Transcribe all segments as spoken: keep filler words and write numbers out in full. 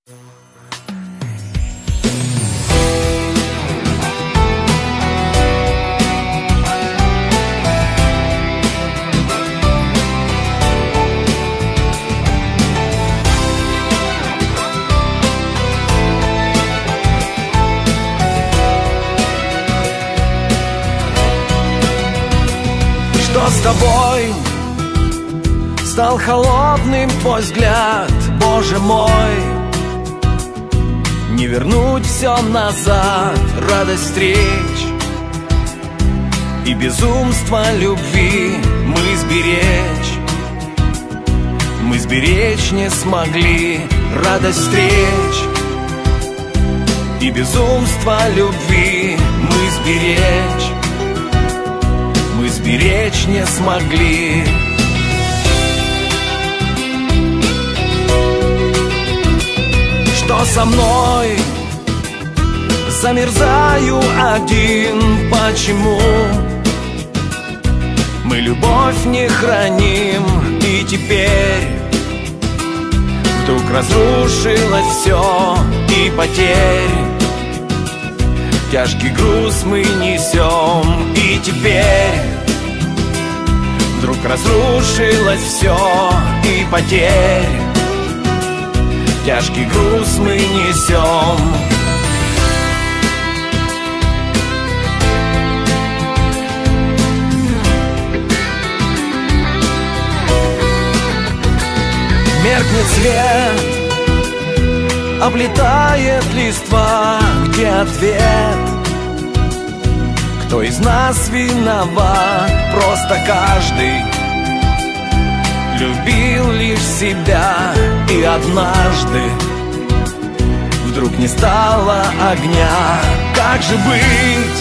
Что с тобой? Стал холодным твой взгляд, Боже мой. Не вернуть все назад, радость встреч и безумство любви мы сберечь. Мы сберечь не смогли радость встреч и безумство любви мы сберечь. Мы сберечь не смогли. Что со мной? Замерзаю один. Почему? Мы любовь не храним, и теперь вдруг разрушилось все и потерь. Тяжкий груз мы несем, и теперь вдруг разрушилось все и потерь. Тяжкий груз мы несем. Меркнет свет, облетает листва. Где ответ? Кто из нас виноват? Просто каждый любил лишь себя. И однажды вдруг не стало огня. Как же быть?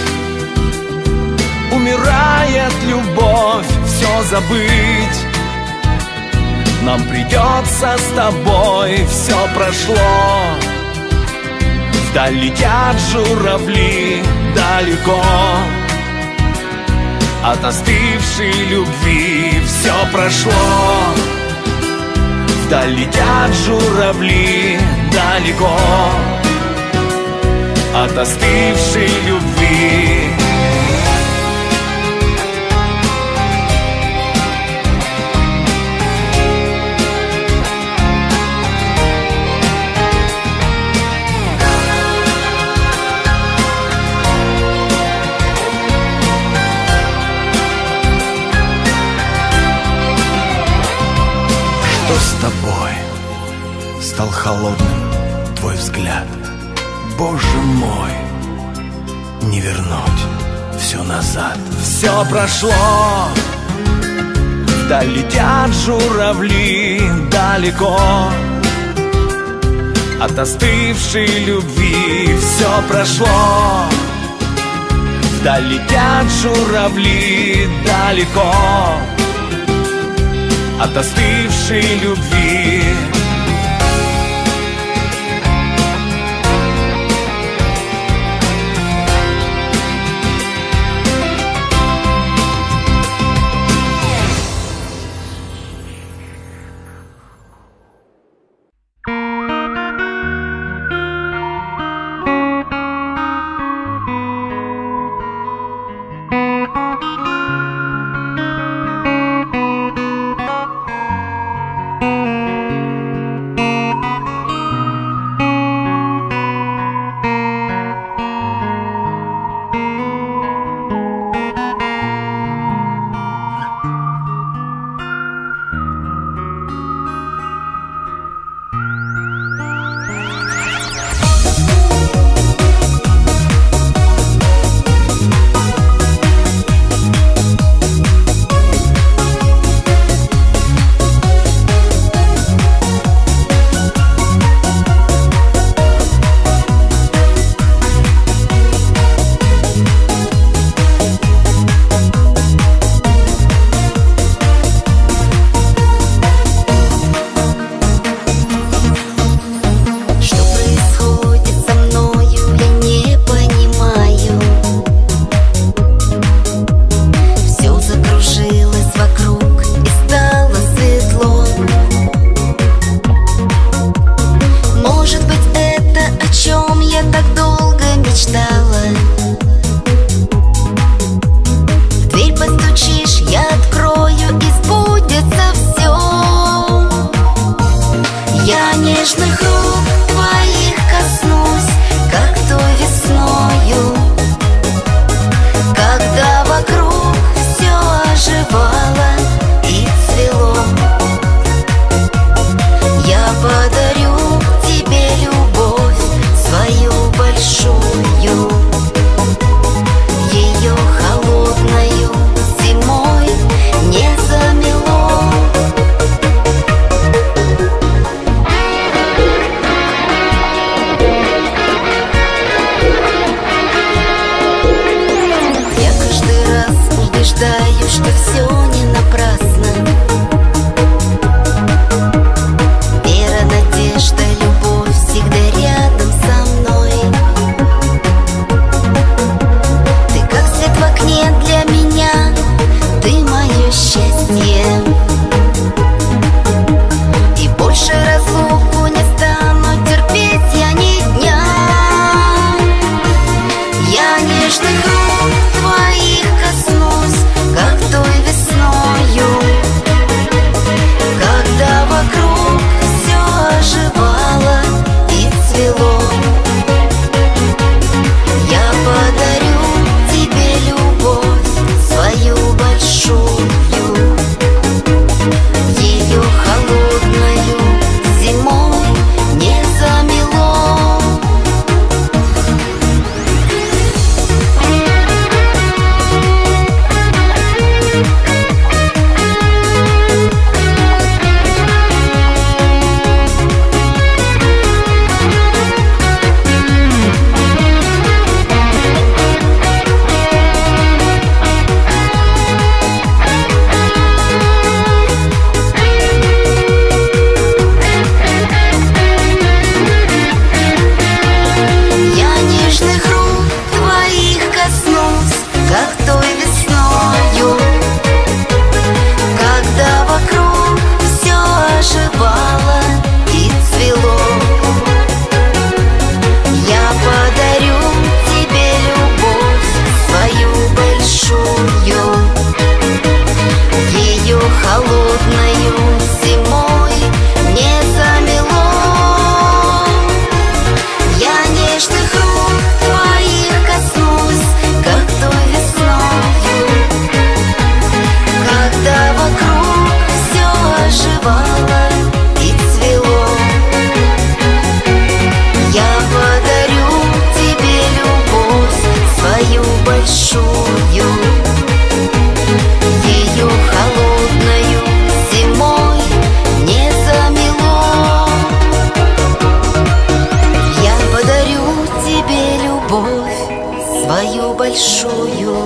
Умирает любовь, все забыть. Нам придется с тобой, все прошло. Вдаль летят журавли далеко. От остывшей любви все прошло. Вдаль летят журавли далеко. От остывшей любви. Что с тобой? Стал холодным твой взгляд. Боже мой, не вернуть все назад. Все прошло. Вдаль летят журавли далеко. От остывшей любви все прошло. Вдаль летят журавли далеко. От остывшей любви. нежных рук твоих коснусь, как той весною, когда вокруг все оживало и цвело. Я подарю тебе любовь свою большую, ее холодною зимой не замело. Я каждый раз убеждаюсь, что все не напрасно. Вера, надежда, любовь всегда рядом со мной. Ты как свет в окне для меня, ты мое счастье. И больше разлуку не стану терпеть я ни дня. Я нежных рук твоих коснусь, как той весною, когда вокруг все оживало и цвело. Я подарю тебе любовь свою большую, ее холодною зимой не замело. Я нежных рук твоих коснусь, как той весною, когда вокруг все оживало и цвело. Я подарю тебе любовь свою большую, ее холодною зимой не замело. Я нежных рук твоих коснусь, как той весною, когда вокруг все оживало и цвело. Я подарю тебе любовь свою большую, ее холодною зимой не замело. Я подарю тебе любовь свою большую,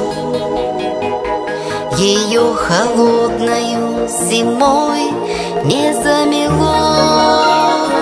ее холодною зимой не замело.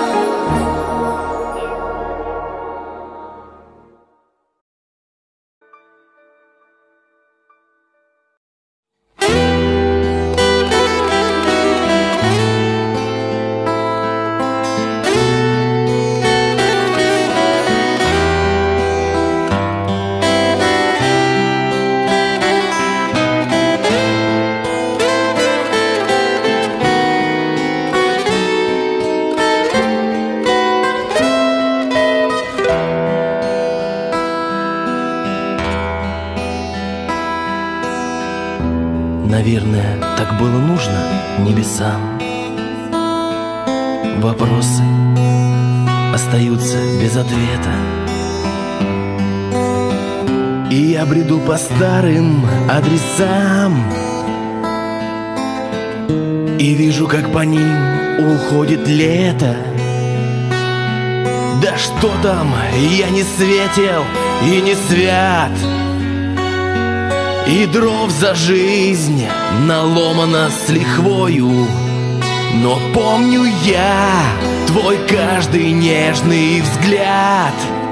Наверное, так было нужно небесам. Вопросы остаются без ответа, и я бреду по старым адресам и вижу, как по ним уходит лето. Да что там, я не светел и не свят, и дров за жизнь наломано с лихвою. Но помню я твой каждый нежный взгляд.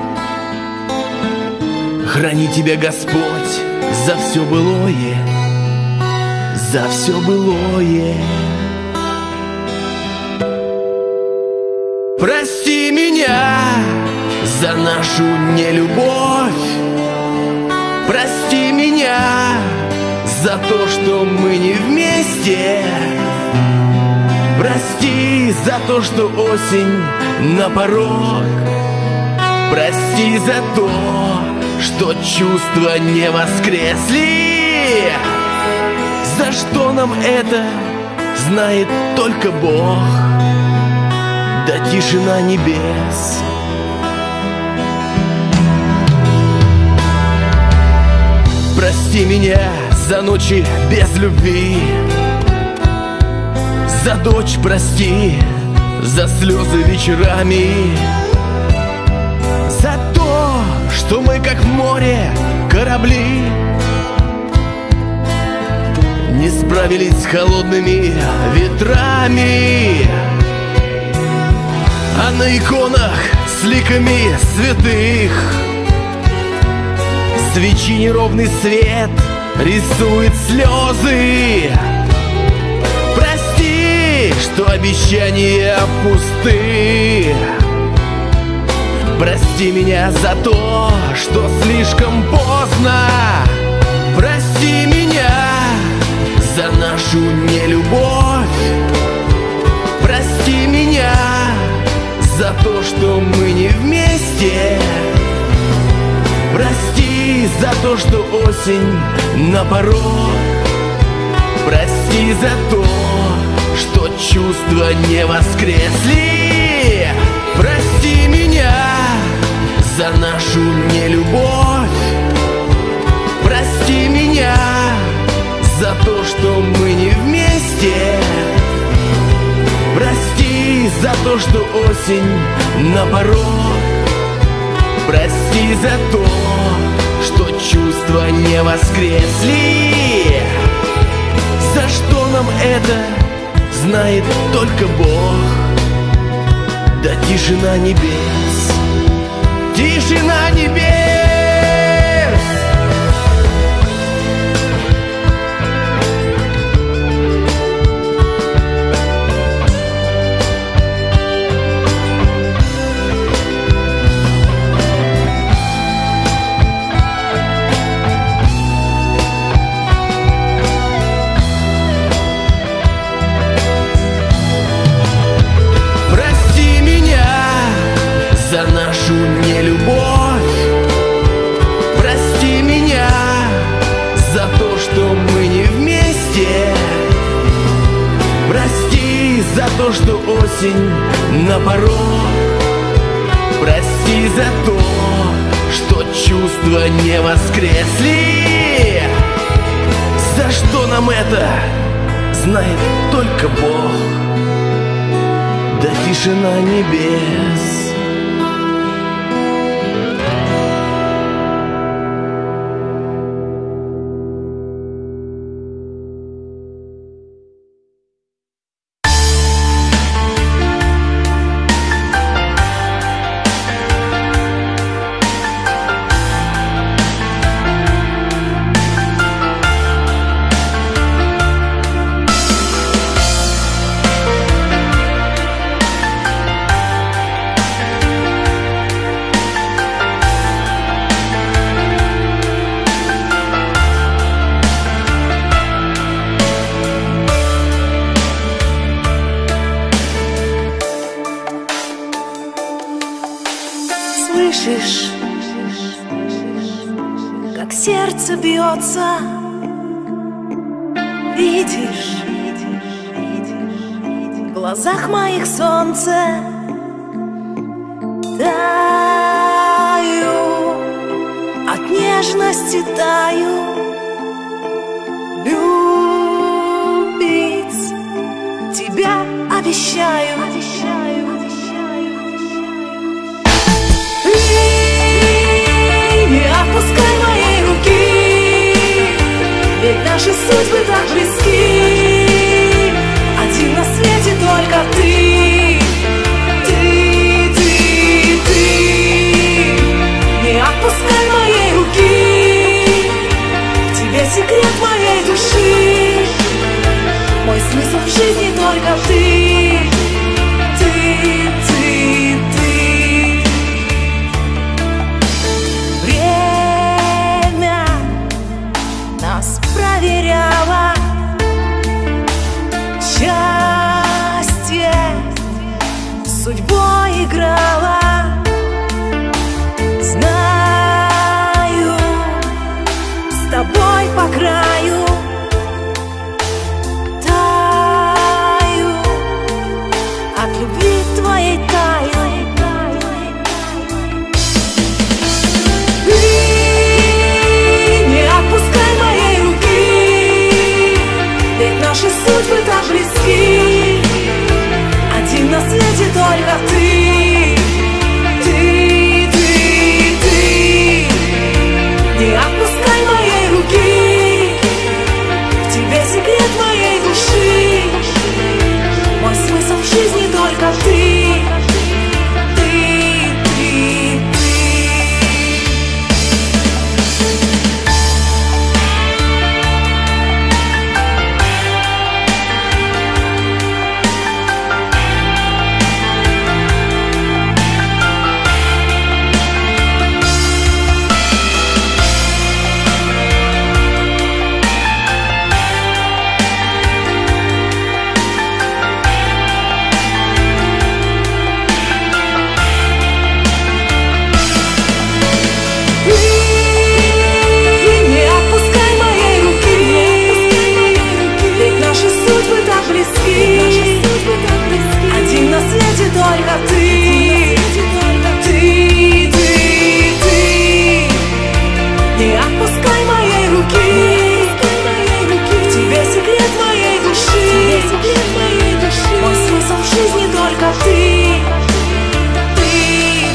Храни тебя Господь за все былое, за все былое. Прости меня за нашу нелюбовь, прости меня за то, что мы не вместе. Прости за то, что осень на порог. Прости за то, что чувства не воскресли. За что нам это, знает только Бог. Да тишина небес. Прости меня за ночи без любви, за дочь прости, за слезы вечерами, за то, что мы как в море корабли не справились с холодными ветрами. А на иконах с ликами святых свечи неровный свет рисует слезы. Прости, что обещания пусты. Прости меня за то, что слишком поздно. Прости меня за нашу нелюбовь. Прости меня за то, что мы не вместе. Прости за то, что осень на порог. Прости за то, что чувства не воскресли. Прости меня за нашу нелюбовь. Прости меня за то, что мы не вместе. Прости за то, что осень на порог. Прости за то, что чувства не воскресли. За что нам это, знает только Бог. Да тишина небес, тишина небес. За нашу нелюбовь. Прости меня за то, что мы не вместе. Прости за то, что осень на порог. Прости за то, что чувства не воскресли. За что нам это, знает только Бог. Да тишина небес. Слышишь, как сердце бьется, видишь в глазах моих солнце. Таю, от нежности таю, любить тебя обещаю. Отпускай моей руки, ведь наши судьбы так близки. Один на свете только ты, ты, ты, ты. Не отпускай моей руки, в тебе секрет моей души. Мой смысл в жизни только ты, ты, ты, ты. Время нас проверяло, проиграла. Знаю, с тобой по краю таю, от любви твоей таю. Ты не отпускай моей руки, ведь наши судьбы так близки. Один на свете только ты, ты, ты, ты. Не отпускай моей руки, в тебе секрет моей души. Мой смысл в жизни только ты, ты, ты, ты. Один на свете только ты, ты, ты, ты. Не отпускай моей руки, в тебе секрет моей души. Мой смысл в жизни только ты, ты,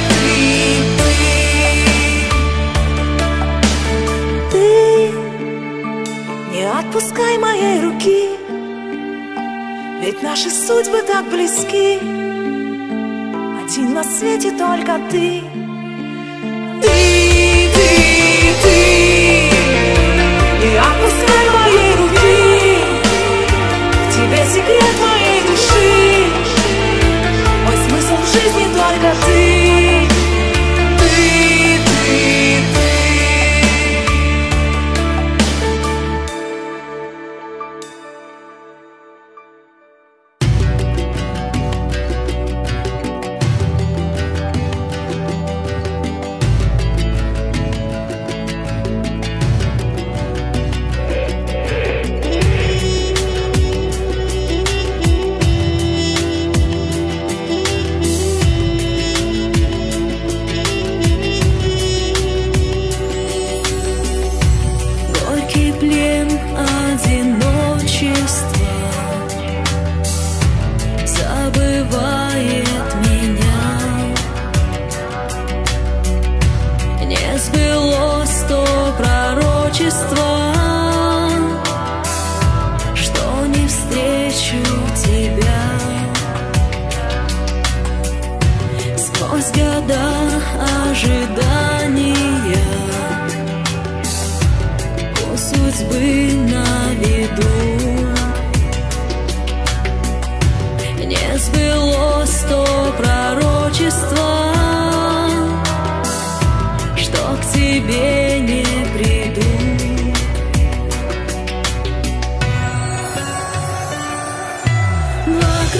ты, ты. Ты не отпускай моей руки, ведь наши судьбы так близки. Один на свете только ты, ты, ты, ты. Не отпускай моей руки, в тебе секрет моей души. Мой смысл в жизни только ты, ты, ты, ты.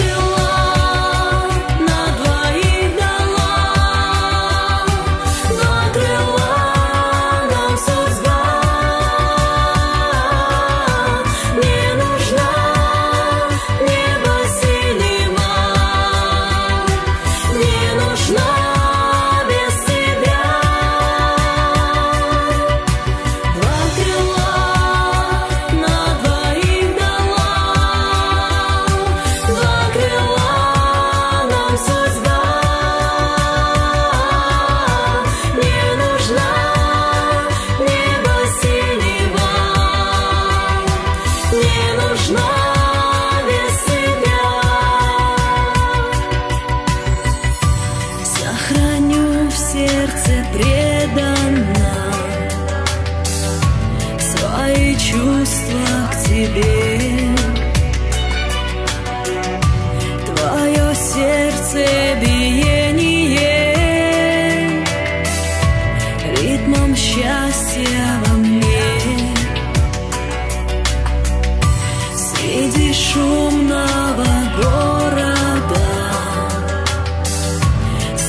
На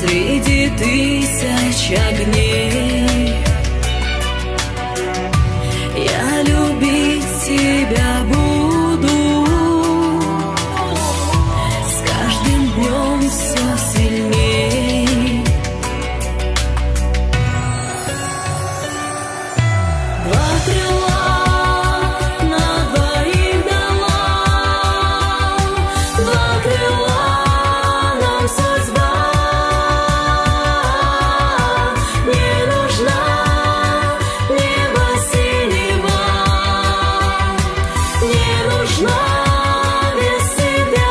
среди тысяч огней. Я любить тебя буду, с каждым днем все сильней. Два крыла на двоих дала, два крыла нам судьба. Не нужна небо синего, не нужна без тебя.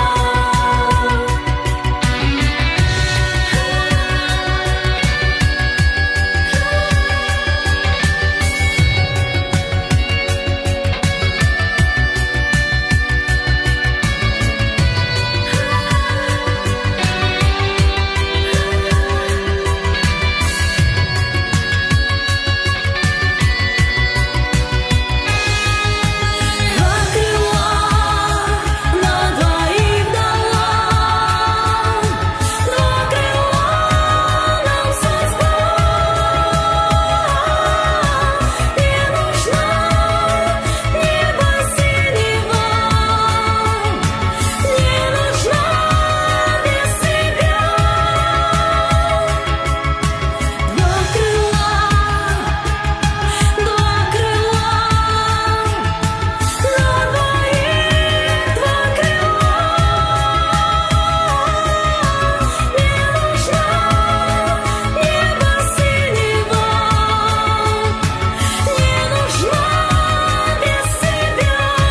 Два крыла на двоих дала, два крыла нам судьба. Не нужна небо синего, не нужна без тебя. Два крыла, два крыла, на двоих два крыла. Не нужна небо синего, не нужна без тебя.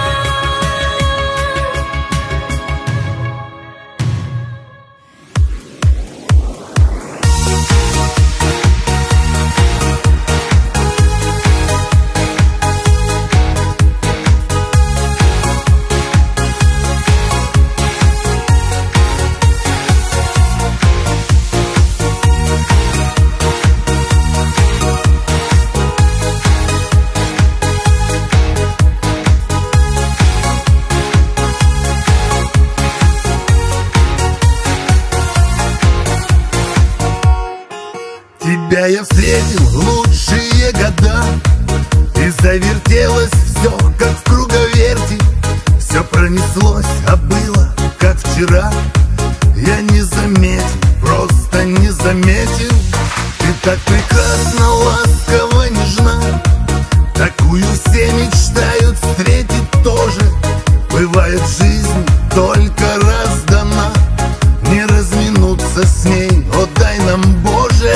Тебя я встретил в лучшие года, и завертелось все, как в круговерти. Все пронеслось, а было, как вчера. Я не заметил, просто не заметил. Ты так прекрасна, ласково, нежна. Такую все мечтают встретить тоже. Бывает, жизнь только раз дана, не разминуться с ней, о дай нам, Боже.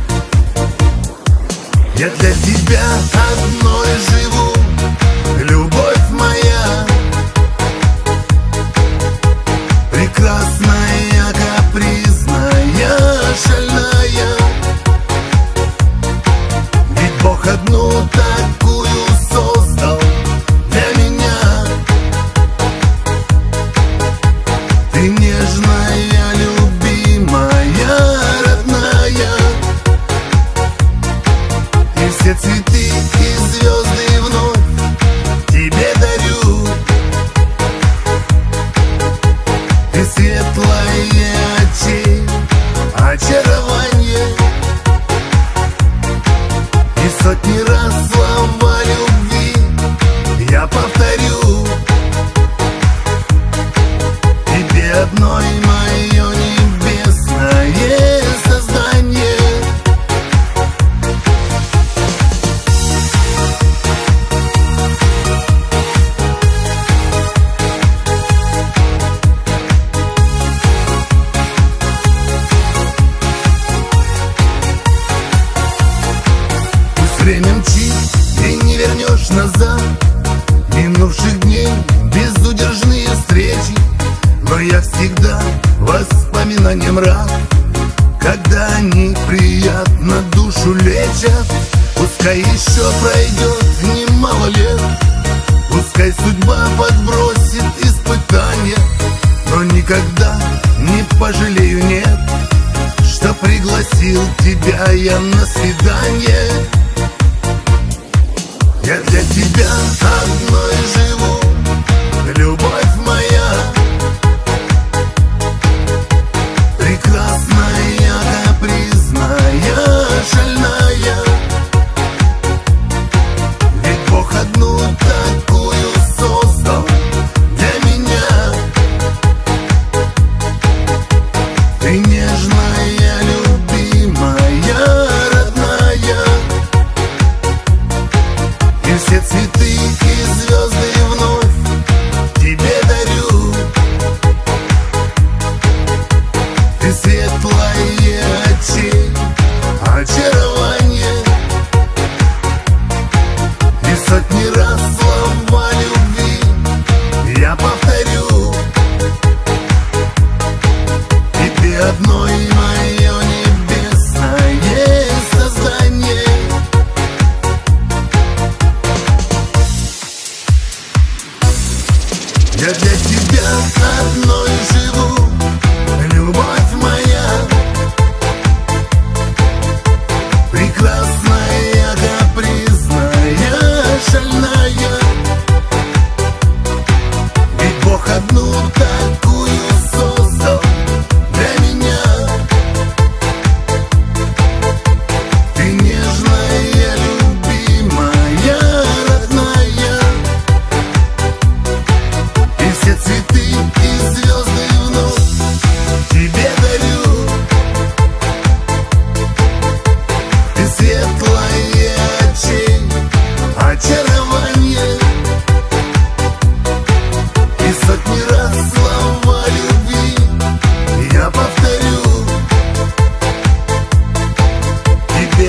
Я для тебя одной живу, любовь моя, прекрасная, капризная, шальная. Ведь Бог одну такую создал для меня. Ты нежная, любимая, родная. И все цветы и звезды вновь тебе дарю. Ты светлое очей, очарование. И сотни раз слова любви я повторю. Тебе одной мое небесное создание. Время мчит, и не вернешь назад минувших дней безудержные встречи. Но я всегда воспоминаниям рад, когда они приятно душу лечат. Пускай еще пройдет немало лет, пускай судьба подбросит испытания, но никогда не пожалею, нет, что пригласил тебя я на свидание. Я для тебя одной живу, любовь моя, прекрасная,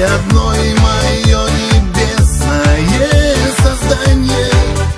одной мое небесное создание.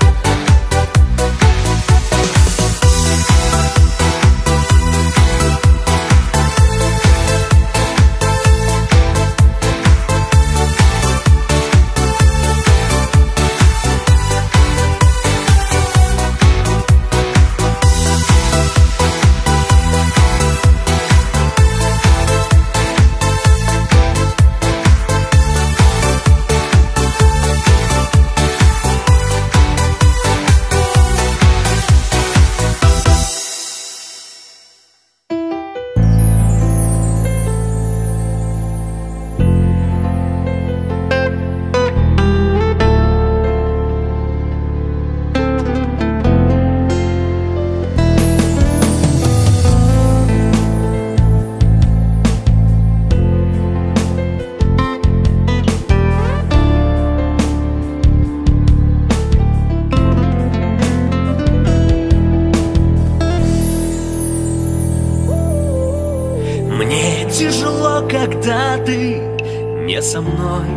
Мне тяжело, когда ты не со мной.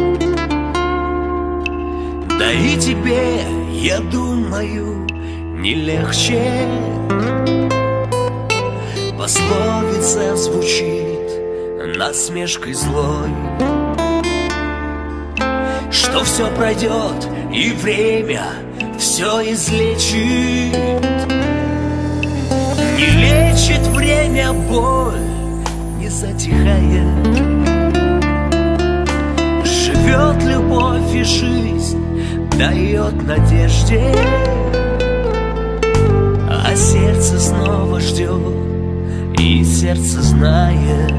Да и тебе, я думаю, не легче. Пословица звучит насмешкой злой, что все пройдет и время все излечит. Не лечит время боль, не затихает. Живет любовь и жизнь, дает надежде, а сердце снова ждет, и сердце знает.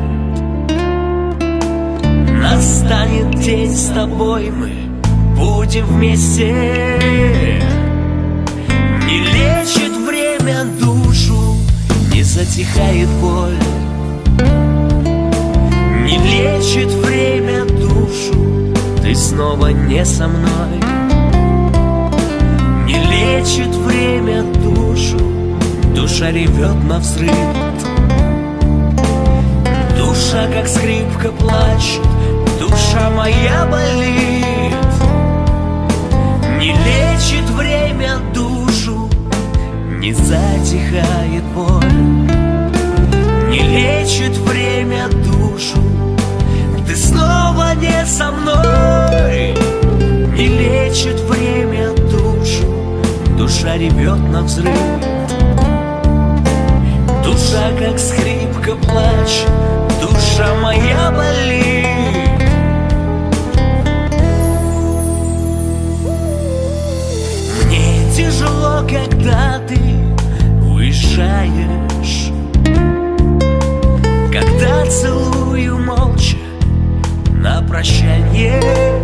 Настанет день с тобой, мы будем вместе. Не лечит время душу, не затихает боль. Не лечит время душу, ты снова не со мной. Не лечит время душу, душа ревет навзрыд. Душа, как скрипка, плачет, душа моя болит. Не лечит время душу, не затихает боль. Не лечит время душу, ты снова не со мной. Не лечит время душу, душа ревет навзрыд. Душа, как скрипка, плачет, душа моя болит. Мне тяжело, когда ты уезжаешь, когда целую молча на прощание,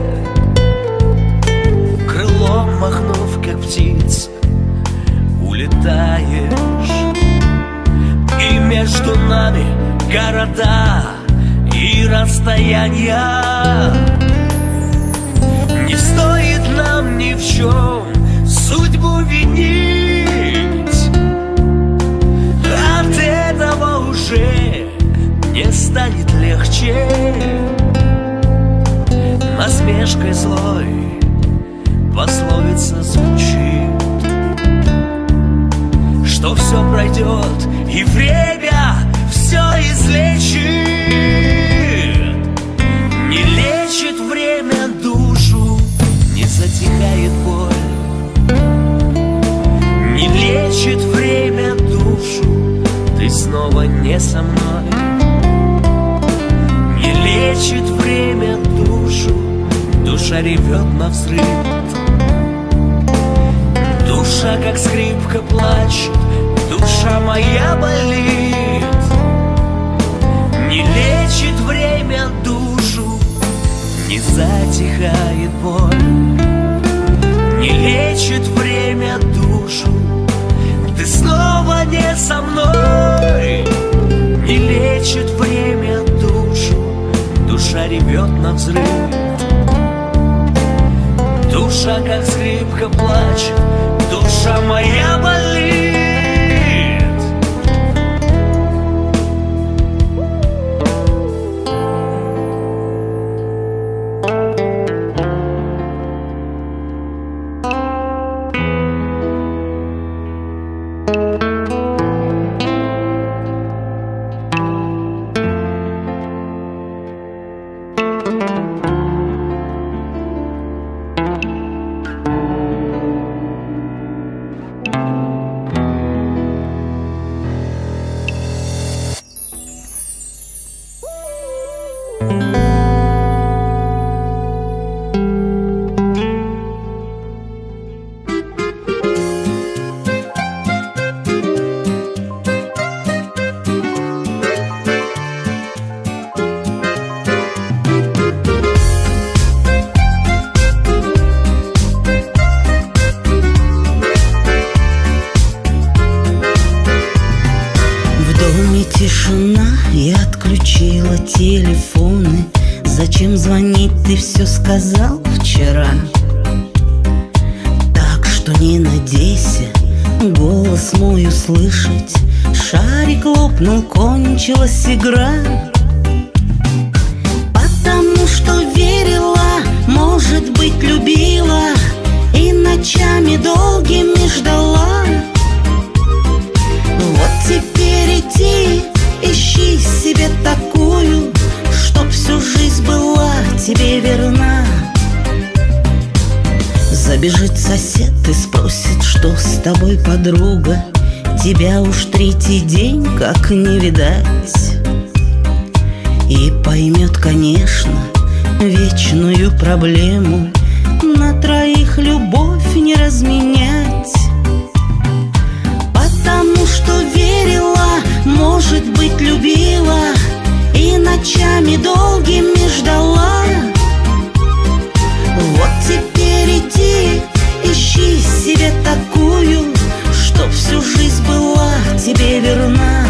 крылом махнув, как птица, улетаешь. И между нами города и расстояния. Не стоит нам ни в чем судьбу винить. От этого уже не станет легче. Насмешкой злой пословица звучит, что все пройдет и время все излечит. Не лечит время душу, не затихает боль. Не лечит время душу, ты снова не со мной. Не лечит время душу, душа ревет навзрыд. Душа, как скрипка, плачет, душа моя болит. Не лечит время душу, не затихает боль. Не лечит время душу, ты снова не со мной. Не лечит время душу, душа ревет навзрыд. Душа, как скрипка, плачет, душа моя болит. Тишина, я отключила телефоны. Зачем звонить, ты все сказал вчера. Так что не надейся голос мой услышать. Шарик лопнул, кончилась игра. Потому что верила, может быть, любила, и ночами долгими ждала. Вот теперь иди, ищи себе такую, чтоб всю жизнь была тебе верна. Забежит сосед и спросит, что с тобой, подруга. Тебя уж третий день как не видать. И поймет, конечно, вечную проблему. На троих любовь не разменять. Потому что верила, может быть, любила, и ночами долгими ждала. Вот теперь иди, ищи себе такую, чтоб всю жизнь была тебе верна.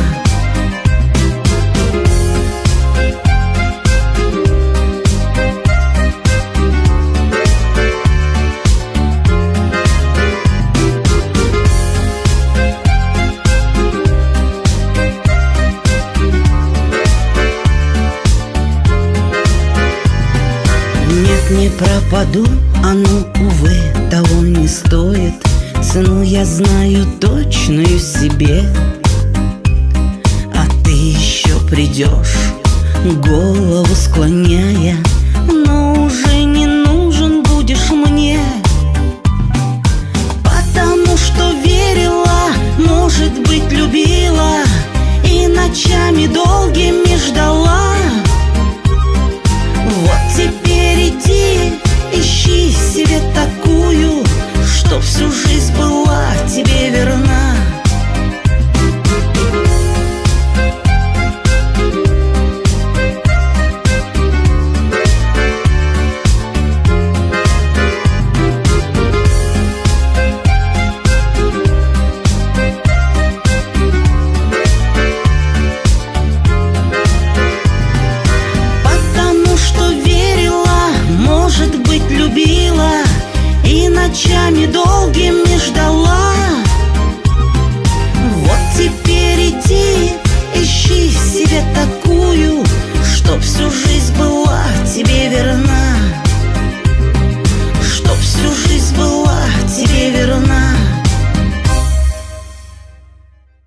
Не пропаду, оно, увы, того не стоит. Цену я знаю точную себе. А ты еще придешь, голову склоняя, но уже не нужен будешь мне. Потому что верила, может быть, любила, и ночами долгими ждала.